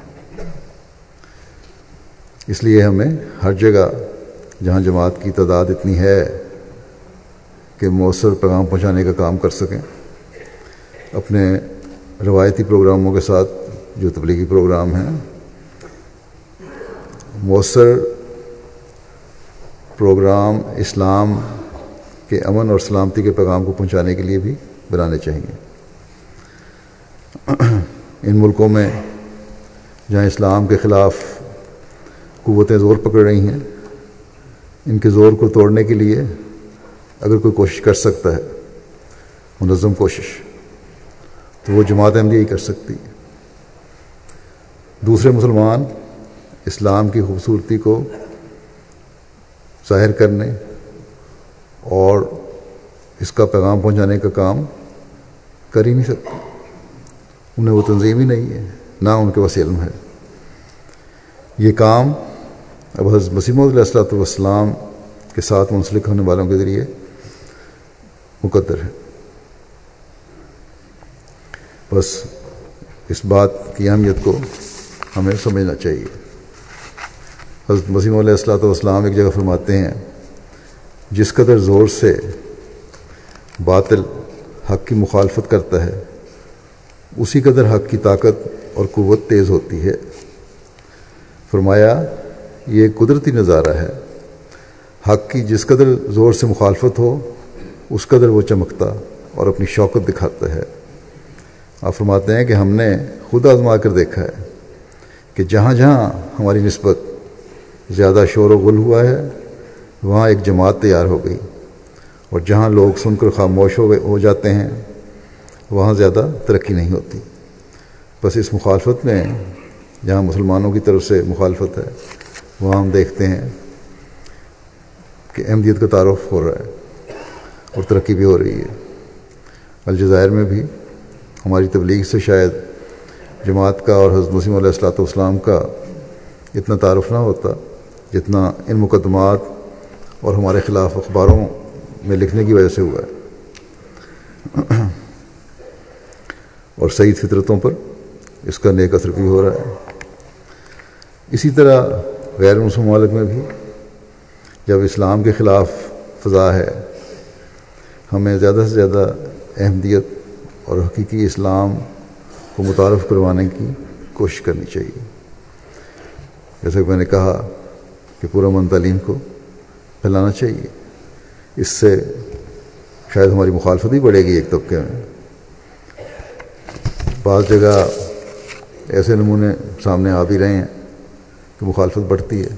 اس لیے ہمیں ہر جگہ جہاں جماعت کی تعداد اتنی ہے کہ مؤثر پیغام پہنچانے کا کام کر سکیں، اپنے روایتی پروگراموں کے ساتھ جو تبلیغی پروگرام ہیں، مؤثر پروگرام اسلام کے امن اور سلامتی کے پیغام کو پہنچانے کے لیے بھی بنانے چاہیے. ان ملکوں میں جہاں اسلام کے خلاف قوتیں زور پکڑ رہی ہیں، ان کے زور کو توڑنے کے لیے اگر کوئی کوشش کر سکتا ہے، منظم کوشش، تو وہ جماعت احمدیہ ہی کر سکتی ہے. دوسرے مسلمان اسلام کی خوبصورتی کو ظاہر کرنے اور اس کا پیغام پہنچانے کا کام کر ہی نہیں سکتے. انہیں وہ تنظیم ہی نہیں ہے، نہ ان کے پاس علم ہے. یہ کام اب حضرت مسیح موعود علیہ الصلوۃ والسلام کے ساتھ منسلک ہونے والوں کے ذریعے مقدر ہے. بس اس بات کی اہمیت کو ہمیں سمجھنا چاہیے. حضرت مسیح موعود علیہ الصلوۃ والسلام ایک جگہ فرماتے ہیں، جس قدر زور سے باطل حق کی مخالفت کرتا ہے اسی قدر حق کی طاقت اور قوت تیز ہوتی ہے. فرمایا یہ ایک قدرتی نظارہ ہے، حق کی جس قدر زور سے مخالفت ہو اس قدر وہ چمکتا اور اپنی شوکت دکھاتا ہے. آپ فرماتے ہیں کہ ہم نے خود آزما کر دیکھا ہے کہ جہاں جہاں ہماری نسبت زیادہ شور و غل ہوا ہے وہاں ایک جماعت تیار ہو گئی، اور جہاں لوگ سن کر خاموش ہو گئے ہو جاتے ہیں وہاں زیادہ ترقی نہیں ہوتی۔ بس اس مخالفت میں جہاں مسلمانوں کی طرف سے مخالفت ہے وہاں ہم دیکھتے ہیں کہ احمدیت کا تعارف ہو رہا ہے اور ترقی بھی ہو رہی ہے۔ الجزائر میں بھی ہماری تبلیغ سے شاید جماعت کا اور حضرت مسیح علیہ الصلوۃ والسلام کا اتنا تعارف نہ ہوتا جتنا ان مقدمات اور ہمارے خلاف اخباروں میں لکھنے کی وجہ سے ہوا ہے، اور سعید فطرتوں پر اس کا نیک اثر بھی ہو رہا ہے۔ اسی طرح غیر مسلم ممالک میں بھی جب اسلام کے خلاف فضا ہے ہمیں زیادہ سے زیادہ احمدیت اور حقیقی اسلام کو متعارف کروانے کی کوشش کرنی چاہیے۔ جیسا کہ میں نے کہا کہ پرامن تعلیم کو پھیلانا چاہیے، اس سے شاید ہماری مخالفت بھی بڑھے گی ایک طبقے میں۔ بعض جگہ ایسے نمونے سامنے آ بھی رہے ہیں کہ مخالفت بڑھتی ہے،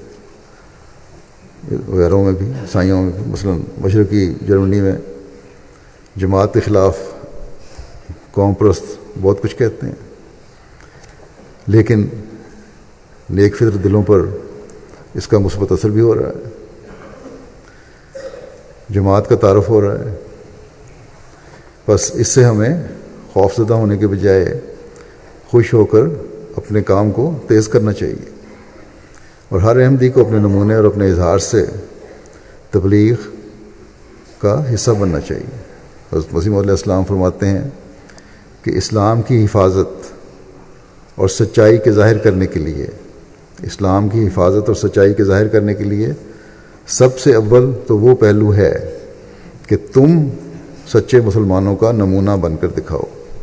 غیروں میں بھی، عیسائیوں میں بھی۔ مثلا مشرقی جرمنی میں جماعت کے خلاف قوم پرست بہت کچھ کہتے ہیں، لیکن نیک فطر دلوں پر اس کا مثبت اثر بھی ہو رہا ہے، جماعت کا تعارف ہو رہا ہے۔ بس اس سے ہمیں خوف زدہ ہونے کے بجائے خوش ہو کر اپنے کام کو تیز کرنا چاہیے، اور ہر احمدی کو اپنے نمونے اور اپنے اظہار سے تبلیغ کا حصہ بننا چاہیے۔ حضرت مسیح علیہ السلام فرماتے ہیں کہ اسلام کی حفاظت اور سچائی کے ظاہر کرنے کے لیے اسلام کی حفاظت اور سچائی کے ظاہر کرنے کے لیے سب سے اول تو وہ پہلو ہے کہ تم سچے مسلمانوں کا نمونہ بن کر دکھاؤ،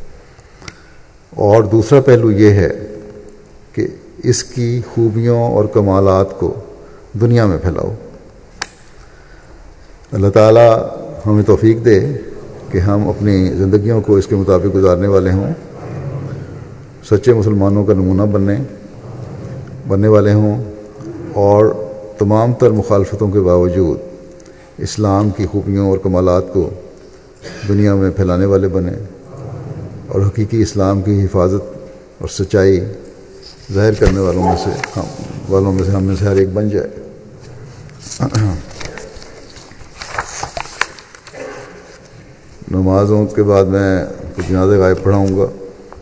اور دوسرا پہلو یہ ہے کہ اس کی خوبیوں اور کمالات کو دنیا میں پھیلاؤ۔ اللہ تعالیٰ ہمیں توفیق دے کہ ہم اپنی زندگیوں کو اس کے مطابق گزارنے والے ہوں، سچے مسلمانوں کا نمونہ بننے بننے والے ہوں، اور تمام تر مخالفتوں کے باوجود اسلام کی خوبیوں اور کمالات کو دنیا میں پھیلانے والے بنیں، اور حقیقی اسلام کی حفاظت اور سچائی ظاہر کرنے والوں میں سے ہم والوں میں سے ہم میں سے ہر ایک بن جائے۔ نمازوں کے بعد میں کچھ جنازہ غائب پڑھاؤں گا۔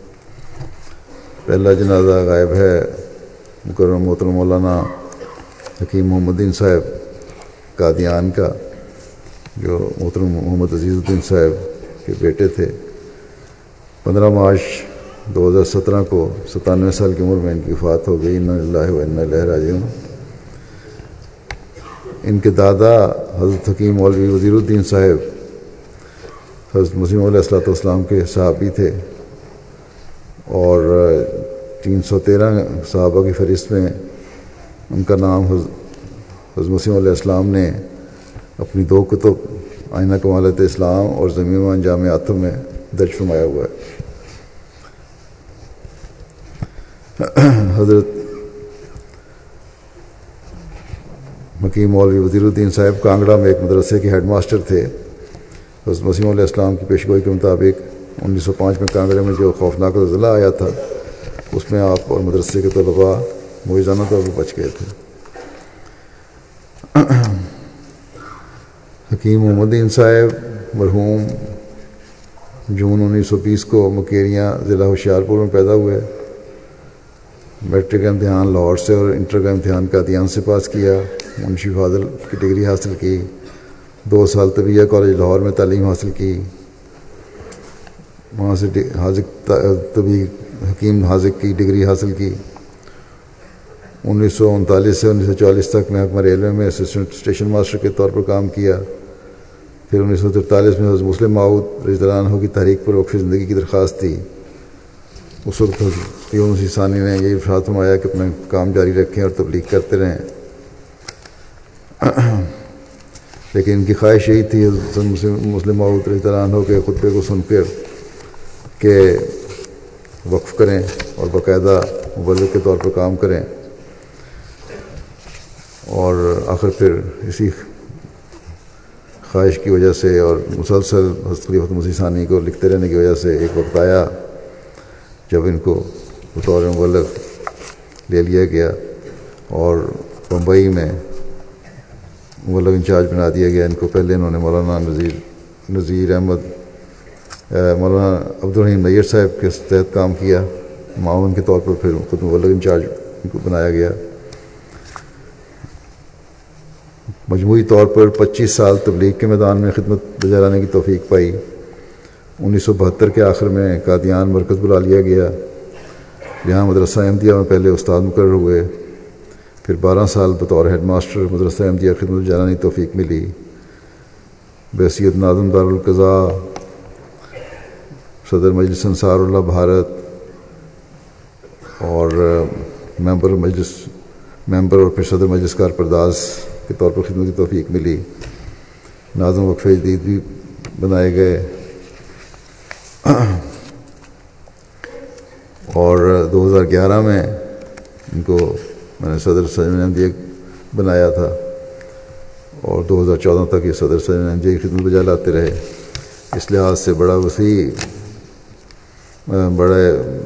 پہلا جنازہ غائب ہے مکرم محترم مولانا حکیم محمد الدین صاحب قادیان کا، جو محترم محمد عزیز الدین صاحب کے بیٹے تھے۔ پندرہ مارچ دو ہزار سترہ کو ستانوے سال کی عمر میں ان کی وفات ہو گئی۔ انا للہ و انا الیہ راجعون۔ ان کے دادا حضرت حکیم مولوی وزیر الدین صاحب حضرت مسیح علیہ الصلوۃ والسلام کے صحابی تھے، اور تین سو تیرہ صحابہ کی فہرست میں ان کا نام حضرت مسیح علیہ السلام نے اپنی دو کتب آئینہ کمالات اسلام اور ضمیم انجام آتم میں درج فرمایا ہوا ہے۔ حضرت حکیم مولوی وزیر الدین صاحب کانگڑا میں ایک مدرسے کے ہیڈ ماسٹر تھے۔ حضرت مسیح علیہ السلام کی پیشگوئی کے مطابق انیس سو پانچ میں کانگڑے میں جو خوفناک زلزلہ آیا تھا اس میں آپ اور مدرسے کے طلباء معجزانہ طور پر بچ گئے تھے۔ حکیم محمد الدین صاحب مرحوم جون انیس سو بیس کو مکیریاں ضلع ہوشیارپور میں پیدا ہوئے۔ میٹرک کا امتحان لاہور سے اور انٹر کا امتحان قادیان سے پاس کیا۔ منشی فاضل کی ڈگری حاصل کی۔ دو سال طبیہ کالج لاہور میں تعلیم حاصل کی، وہاں سے حاذق طبی حکیم حاذق کی ڈگری حاصل کی۔ انیس سو انتالیس سے انیس سو چالیس تک محکمہ ریلوے میں اسسٹنٹ اسٹیشن ماسٹر کے طور پر کام کیا۔ پھر انیس سو ترتالیس میں حضرت مسلم ماؤد رضی اللہ عنہ کی تحریک پر وقف زندگی کی درخواست تھی۔ اس وقت حضرت یونس ثانی نے یہ ارشاد فرمایا کہ اپنا کام جاری رکھیں اور تبلیغ کرتے رہیں، لیکن ان کی خواہش یہی تھی حضرت مسلم ماؤد رضی اللہ عنہ کے خطبے کو سن کر کہ وقف کریں اور باقاعدہ مبلغ کے طور پر کام کریں، اور آخر پھر اسی خواہش کی وجہ سے اور مسلسل حضرت خلیفۃ مسیح ثانی کو لکھتے رہنے کی وجہ سے ایک وقت آیا جب ان کو بطور مبلغ لے لیا گیا اور بمبئی میں مبلغ انچارج بنا دیا گیا ان کو۔ پہلے انہوں نے مولانا نذیر نذیر احمد مولانا عبدالرحیم نیر صاحب کے تحت کام کیا معاون کے طور پر، پھر خود مبلغ انچارج ان کو بنایا گیا۔ مجموعی طور پر پچیس سال تبلیغ کے میدان میں خدمت بجا لانے کی توفیق پائی۔ انیس سو بہتر کے آخر میں قادیان مرکز بلا لیا گیا، یہاں مدرسہ احمدیہ میں پہلے استاد مقرر ہوئے، پھر بارہ سال بطور ہیڈ ماسٹر مدرسہ احمدیہ خدمت بجا لانے کی توفیق ملی۔ بحیثیت ناظم دارالقضاء، صدر مجلس انصار اللہ بھارت اور ممبر مجلس ممبر اور پھر صدر مجلس کار پرداز کے طور پر خدمت کی توفیق ملی۔ ناظم وقف جدید بھی بنائے گئے، اور دو ہزار گیارہ میں ان کو میں نے صدر سجن احمدیہ بنایا تھا، اور دو ہزار چودہ تک یہ صدر سجن احمدیہ کی خدمت بجا لاتے رہے۔ اس لحاظ سے بڑا وسیع بڑے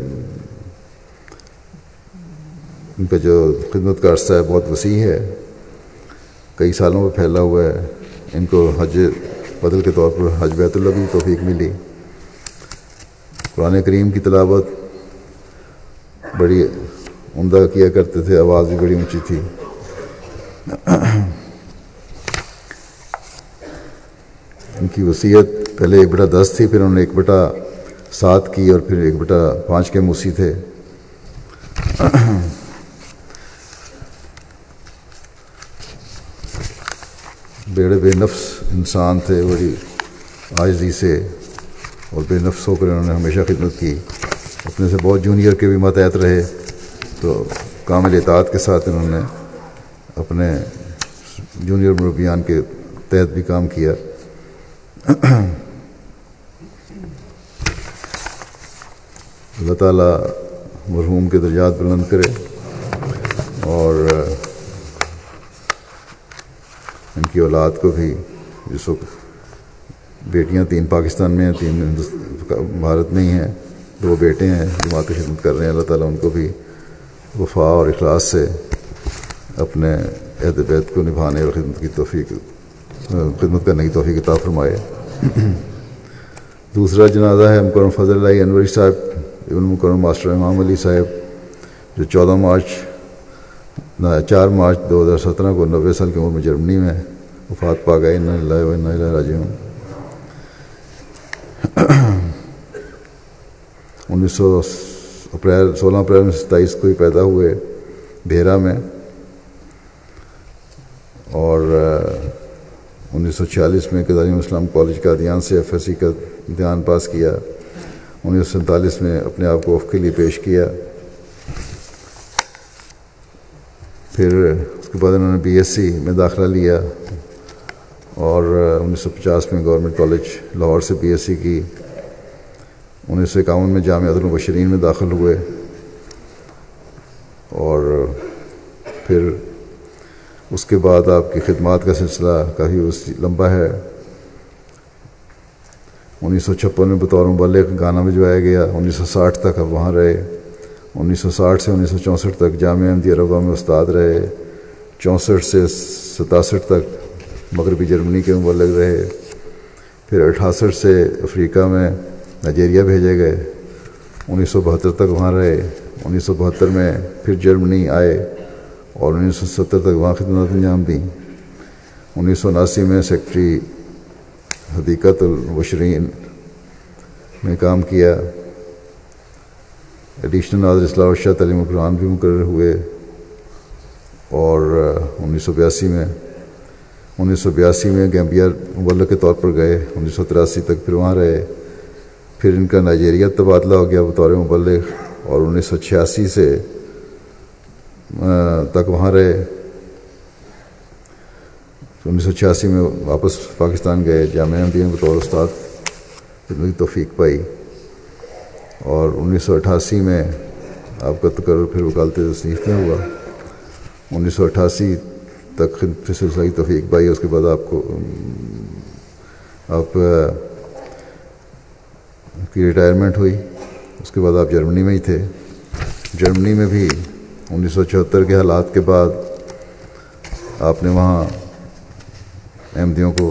ان کا جو خدمت کا عرصہ ہے بہت وسیع ہے، کئی سالوں میں پھیلا ہوا ہے۔ ان کو حج بدل کے طور پر حج بیت اللہ کی توفیق ملی۔ قرآن کریم کی تلاوت بڑی عمدہ کیا کرتے تھے، آواز بھی بڑی اونچی تھی۔ ان کی وصیت پہلے ایک بٹا دس تھی، پھر انہوں نے ایک بٹا سات کی، اور پھر ایک بٹا پانچ کے موسی تھے۔ بیڑے بے نفس انسان تھے، بڑی عاجزی سے اور بے نفس ہو کر انہوں نے ہمیشہ خدمت کی۔ اپنے سے بہت جونیئر کے بھی ماتحت رہے، تو کامل اطاعت کے ساتھ انہوں نے اپنے جونیئر مربیان کے تحت بھی کام کیا۔ اللہ تعالیٰ مرحوم کے درجات بلند کرے، اور ان کی اولاد کو بھی، جس وقت بیٹیاں تین پاکستان میں ہیں، تین بھارت میں ہی ہیں، دو بیٹے ہیں جماعت کی خدمت کر رہے ہیں، اللہ تعالیٰ ان کو بھی وفا اور اخلاص سے اپنے عہد بیت کو نبھانے اور خدمت کی توفیق خدمت کرنے کی توفیق عطا فرمائے۔ دوسرا جنازہ ہے مکرم فضل اللہ انوری صاحب ابن مکرم ماسٹر امام علی صاحب، جو چودہ مارچ چار مارچ دو ہزار سترہ کو نوے سال کی عمر میں جرمنی میں وفات پا گئے۔ انا للہ و انا الیہ راجعون۔ انیس سو اپریل سولہ اپریل میں ستائیس کو ہی پیدا ہوئے بھیرا میں، اور انیس سو چھیالیس میں قدیم اسلام کالج قادیان سے ایف ایس سی کا امتحان پاس کیا۔ انیس سو سینتالیس میں اپنے آپ کو وقف کے لیے پیش کیا، پھر اس کے بعد انہوں نے بی ایس سی میں داخلہ لیا، اور انیس سو پچاس میں گورنمنٹ کالج لاہور سے بی ایس سی کی۔ انیس سو اکاون میں جامعۃ المبشرین میں داخل ہوئے، اور پھر اس کے بعد آپ کی خدمات کا سلسلہ کافی لمبا ہے۔ انیس سو چھپن میں بطور مبلغ گانا بھجوایا گیا، انیس سو ساٹھ تک اب وہاں رہے۔ انیس سو ساٹھ سے انیس سو چونسٹھ تک جامعہ احمدیہ ربوہ میں استاد رہے، چونسٹھ سے ستاسٹھ تک مغربی جرمنی کے مبلغ رہے، پھر اٹھاسٹھ سے افریقہ میں نائجیریا بھیجے گئے، انیس سو بہتر تک وہاں رہے، انیس سو بہتر میں پھر جرمنی آئے اور انیس سو ستر تک وہاں خدمات انجام دیں۔ انیس سو اناسی میں سیکٹری حدیقت المبشرین میں کام کیا، ایڈیشنل ناظر اصلاح و ارشاد تعلیم قرآن بھی مقرر ہوئے، اور انیس سو بیاسی میں انیس سو بیاسی میں گیمبیا مبلغ کے طور پر گئے، انیس سو تراسی تک پھر وہاں رہے، پھر ان کا نائجیریا تبادلہ ہو گیا بطور مبلغ، اور انیس سو چھیاسی سے تک وہاں رہے۔ انیس سو چھیاسی میں واپس پاکستان گئے، جامعہ احمدیہ میں بطور استاد خدمت کی توفیق پائی، اور انیس سو اٹھاسی میں آپ کا تقرر پھر وکالت تصنیف میں ہوا. انیس سو اٹھاسی تک خدمت سلسلہ توفیق بھائی. اس کے بعد آپ کو آپ کی ریٹائرمنٹ ہوئی. اس کے بعد آپ جرمنی میں ہی تھے. جرمنی میں بھی انیس سو چوہتر کے حالات کے بعد آپ نے وہاں احمدیوں کو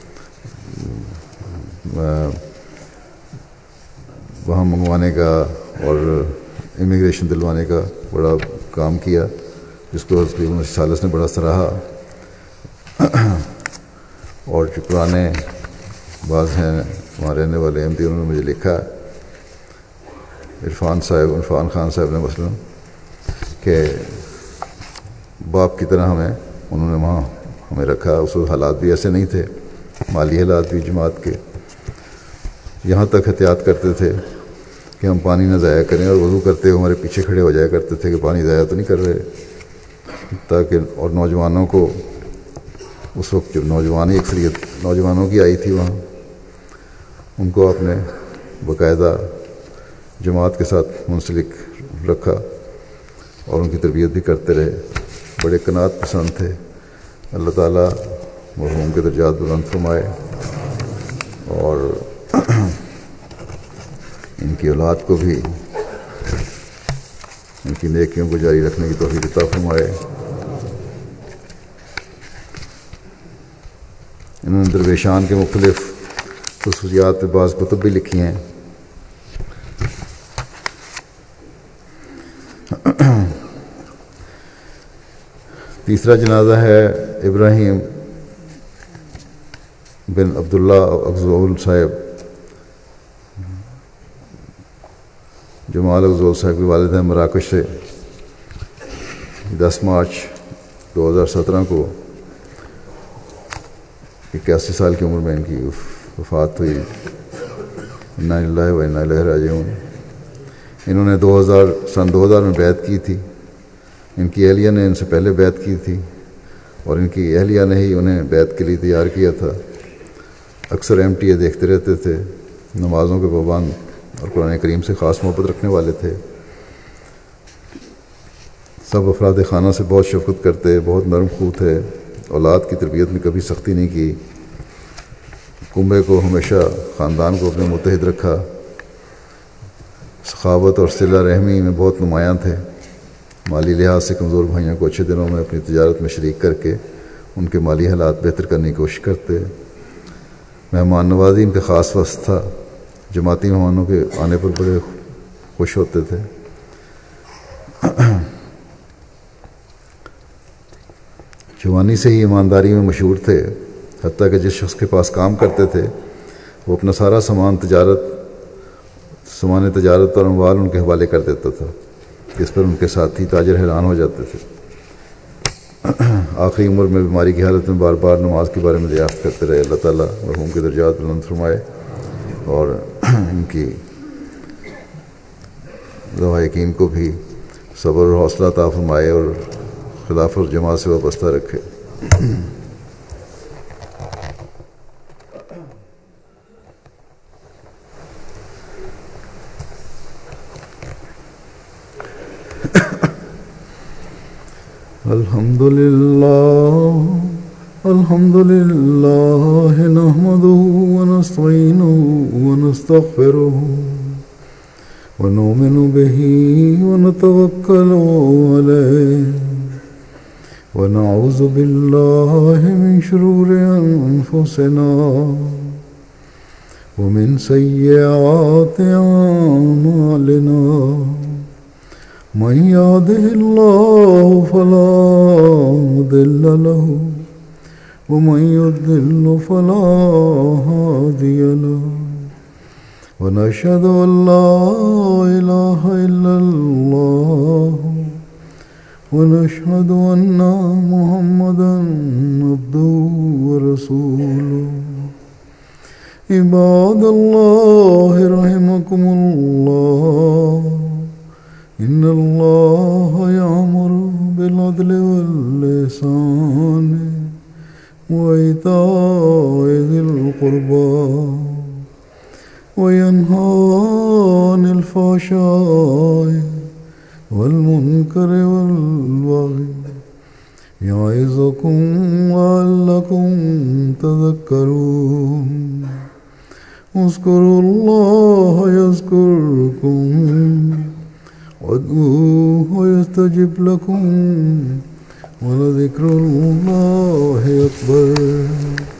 وہاں منگوانے کا اور امیگریشن دلوانے کا بڑا کام کیا، جس کو حضرت سالس نے بڑا سراہا. اور جو پرانے بعض ہیں وہاں رہنے والے احمدی، انہوں نے مجھے لکھا عرفان صاحب عرفان خان صاحب نے مثلاً کہ باپ کی طرح ہمیں انہوں نے وہاں ہمیں رکھا. اس وقت حالات بھی ایسے نہیں تھے، مالی حالات بھی جماعت کے، یہاں تک احتیاط کرتے تھے کہ ہم پانی نہ ضائع کریں، اور وضو کرتے ہوئے ہمارے پیچھے کھڑے ہو جایا کرتے تھے کہ پانی ضائع تو نہیں کر رہے، تاکہ اور نوجوانوں کو اس وقت جو نوجوانی اکثریت نوجوانوں کی آئی تھی وہاں، ان کو آپ نے باقاعدہ جماعت کے ساتھ منسلک رکھا اور ان کی تربیت بھی کرتے رہے. بڑے قناعت پسند تھے. اللہ تعالیٰ مرحوم کے درجات بلند فرمائے اور ان کی اولاد کو بھی ان کی نیکیوں کو جاری رکھنے کی توفیق عطا فرمائے. انہوں نے درویشان کے مختلف خصوصیات پہ بعض کتب بھی لکھی ہیں. تیسرا جنازہ ہے ابراہیم بن عبداللہ اغزول صاحب. جمال اغزول صاحب کے والد ہیں مراکش سے. دس مارچ دو ہزار سترہ کو اکیاسی سال کی عمر میں ان کی وفات ہوئی. انا للہ و انا الیہ راجعون. انہوں نے دو ہزار سن دو ہزار میں بیعت کی تھی. ان کی اہلیہ نے ان سے پہلے بیعت کی تھی اور ان کی اہلیہ نے ہی انہیں بیعت کے لیے تیار کیا تھا. اکثر ایم ٹی اے دیکھتے رہتے تھے. نمازوں کے پابند اور قرآن کریم سے خاص محبت رکھنے والے تھے. سب افراد خانہ سے بہت شفقت کرتے، بہت نرم خو تھے. اولاد کی تربیت میں کبھی سختی نہیں کی. کنبے کو ہمیشہ خاندان کو اپنے متحد رکھا. سخاوت اور صلہ رحمی میں بہت نمایاں تھے. مالی لحاظ سے کمزور بھائیوں کو اچھے دنوں میں اپنی تجارت میں شریک کر کے ان کے مالی حالات بہتر کرنے کی کوشش کرتے. مہمان نوازی ان کا خاص وصف تھا. جماعتی مہمانوں کے آنے پر بڑے خوش ہوتے تھے. جوانی سے ہی ایمانداری میں مشہور تھے، حتیٰ کہ جس شخص کے پاس کام کرتے تھے وہ اپنا سارا سامان تجارت سامان تجارت اور اموال ان کے حوالے کر دیتا تھا، جس پر ان کے ساتھی تاجر حیران ہو جاتے تھے. آخری عمر میں بیماری کی حالت میں بار بار نماز کے بارے میں دریافت کرتے رہے. اللہ تعالیٰ مرحوم کے درجات بلند فرمائے اور ان کی ذوائقین کو بھی صبر اور حوصلہ عطا فرمائے اور خلاف اور جماعت سے وابستہ رکھے. الحمد للہ الحمد للہ نحمده ونستعینه ونستغفره ونؤمن به ونتوکل علیہ ونعوذ باللہ من شرور انفسنا ومن سیئات اعمالنا من يهده الله فلا مضل له ومن يضلل فلا هادي له ونشهد أن لا إله إلا الله ونشهد أن محمدا عبده ورسوله. عباد الله رحمكم الله إن الله يأمر بالعدل والإحسان وإيتاء ذي القربى وينهى عن الفحشاء والمنكر والبغي يعظكم لعلكم تذكرون اذكروا الله يذكركم وادعوه يستجب لكم ولذكر الله أكبر.